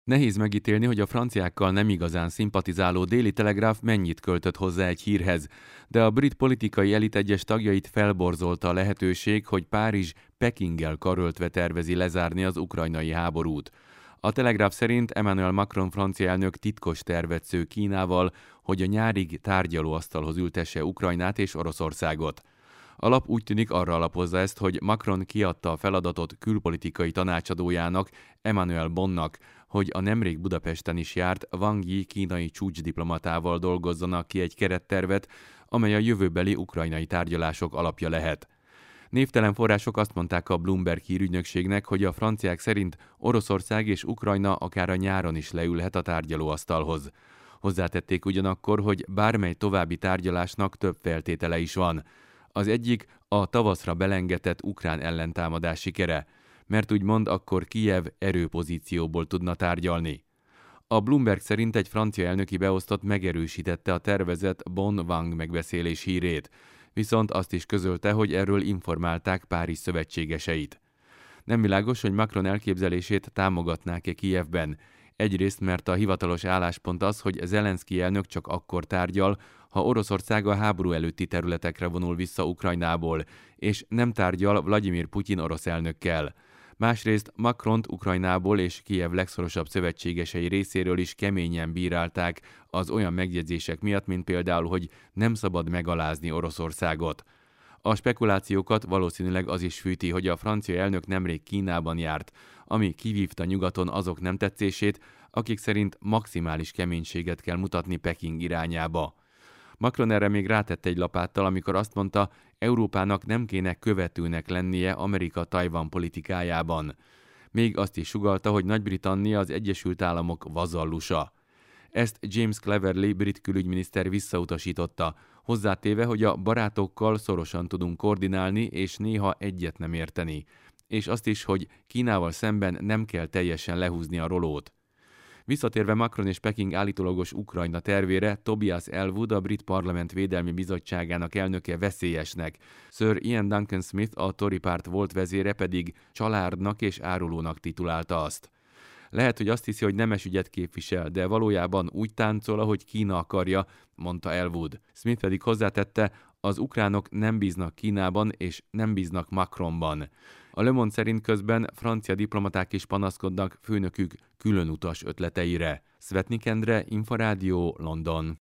Nehéz megítélni, hogy a franciákkal nem igazán szimpatizáló Daily Telegraph mennyit költött hozzá egy hírhez, de a brit politikai elit egyes tagjait felborzolta a lehetőség, hogy Párizs Pekinggel karöltve tervezi lezárni az ukrajnai háborút. A Telegraph szerint Emmanuel Macron francia elnök titkos tervet sző Kínával, hogy a nyárig tárgyalóasztalhoz ültesse Ukrajnát és Oroszországot. A lap úgy tűnik arra alapozza ezt, hogy Macron kiadta a feladatot külpolitikai tanácsadójának, Emmanuel Bonnak, hogy a nemrég Budapesten is járt Wang Yi kínai csúcsdiplomatával dolgozzanak ki egy kerettervet, amely a jövőbeli ukrajnai tárgyalások alapja lehet. Névtelen források azt mondták a Bloomberg hírügynökségnek, hogy a franciák szerint Oroszország és Ukrajna akár a nyáron is leülhet a tárgyalóasztalhoz. Hozzátették ugyanakkor, hogy bármely további tárgyalásnak több feltétele is van. Az egyik a tavaszra belengetett ukrán ellentámadás sikere, mert úgymond akkor Kijev erőpozícióból tudna tárgyalni. A Bloomberg szerint egy francia elnöki beosztott megerősítette a tervezett Bonn-Wang megbeszélés hírét, viszont azt is közölte, hogy erről informálták Párizs szövetségeseit. Nem világos, hogy Macron elképzelését támogatnák-e Kijevben. Egyrészt, mert a hivatalos álláspont az, hogy Zelenszky elnök csak akkor tárgyal, ha Oroszország a háború előtti területekre vonul vissza Ukrajnából, és nem tárgyal Vladimir Putyin orosz elnökkel. Másrészt Macront Ukrajnából és Kijev legszorosabb szövetségesei részéről is keményen bírálták az olyan megjegyzések miatt, mint például, hogy nem szabad megalázni Oroszországot. A spekulációkat valószínűleg az is fűti, hogy a francia elnök nemrég Kínában járt, ami kivívta nyugaton azok nem tetszését, akik szerint maximális keménységet kell mutatni Peking irányába. Macron erre még rátette egy lapáttal, amikor azt mondta, Európának nem kéne követőnek lennie Amerika-Tajvan politikájában. Még azt is sugallta, hogy Nagy-Britannia az Egyesült Államok vazallusa. Ezt James Cleverly brit külügyminiszter visszautasította, hozzátéve, hogy a barátokkal szorosan tudunk koordinálni, és néha egyet nem érteni. És azt is, hogy Kínával szemben nem kell teljesen lehúzni a rolót. Visszatérve Macron és Peking állítólagos Ukrajna tervére, Tobias Ellwood, a brit parlament védelmi bizottságának elnöke veszélyesnek, Sir Ian Duncan Smith, a Tory párt volt vezére pedig családnak és árulónak titulálta azt. Lehet, hogy azt hiszi, hogy nemes ügyet képvisel, de valójában úgy táncol, ahogy Kína akarja, mondta Ellwood. Smith pedig hozzátette, az ukránok nem bíznak Kínában és nem bíznak Macronban. A Le Monde szerint közben francia diplomaták is panaszkodnak főnökük különutas ötleteire. Szvetnik Endre, Inforádió, London.